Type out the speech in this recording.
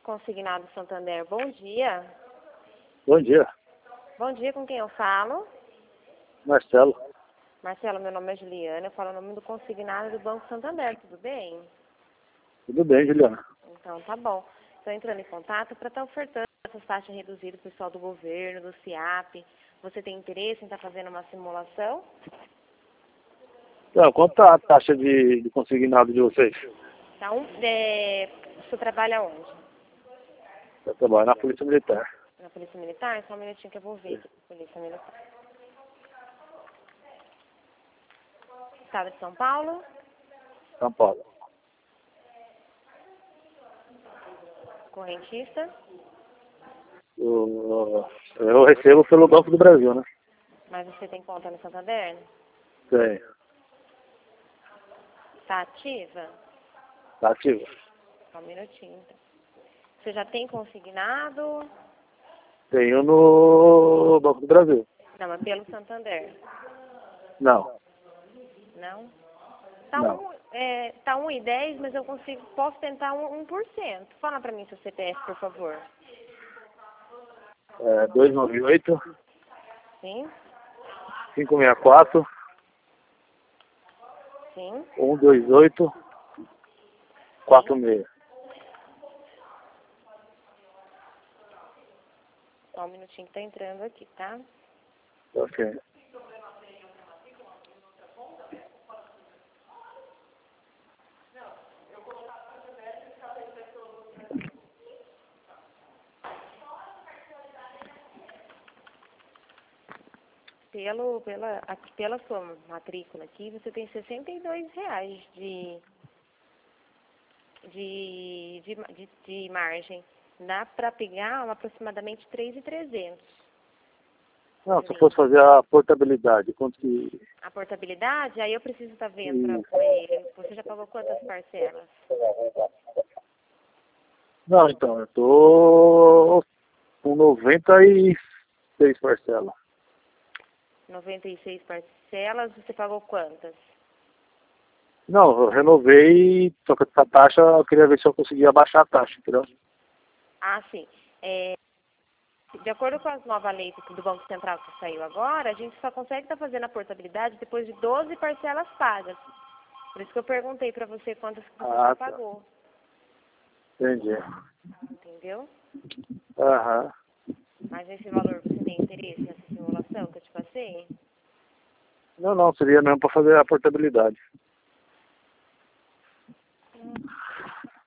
Consignado Santander, bom dia. Bom dia, Bom dia, com quem eu falo? Marcelo. Marcelo, meu nome é Juliana, eu falo o nome do consignado do Banco Santander, tudo bem? Tudo bem, Juliana? Então, tá bom. Estou entrando em contato para estar ofertando essas taxas reduzidas pro pessoal do governo, do SIAP. Você tem interesse em estar fazendo uma simulação? Então, quanto tá a taxa de consignado de vocês? Tá você trabalha onde? Eu trabalho na Polícia Militar. Na Polícia Militar? Só um minutinho que eu vou ver aqui. Polícia Militar. Estado de São Paulo? São Paulo. Correntista? Eu recebo pelo Banco do Brasil, né? Mas você tem conta no Santander? Tem. Está ativa? Tá ativo. Só um minutinho. Então. Você já tem consignado? Tenho no Banco do Brasil. Não, mas pelo Santander. Não. Não? Tá Não. tá 1,10, mas eu posso tentar 1%. Fala pra mim seu CPF, por favor. 298 Sim? 564 Sim? 128 46. Só um minutinho que tá entrando aqui, tá? Ok. Pela sua matrícula aqui, você tem R$ 62 de margem. Dá para pegar aproximadamente 3.300. Não, se eu fosse fazer a portabilidade, quanto que... A portabilidade, aí eu preciso estar vendo com ele. Você já pagou quantas parcelas? Não, então, eu tô com 96 parcelas. 96 parcelas, você pagou quantas? Não, eu renovei, só que essa taxa, eu queria ver se eu conseguia abaixar a taxa, entendeu? Ah, sim. De acordo com as novas leis do Banco Central que saiu agora, a gente só consegue estar fazendo a portabilidade depois de 12 parcelas pagas. Por isso que eu perguntei para você quantas que você já Tá. pagou. Entendi. Entendeu? Aham. Mas esse valor, você tem interesse nessa simulação que eu te passei? Não, seria mesmo para fazer a portabilidade.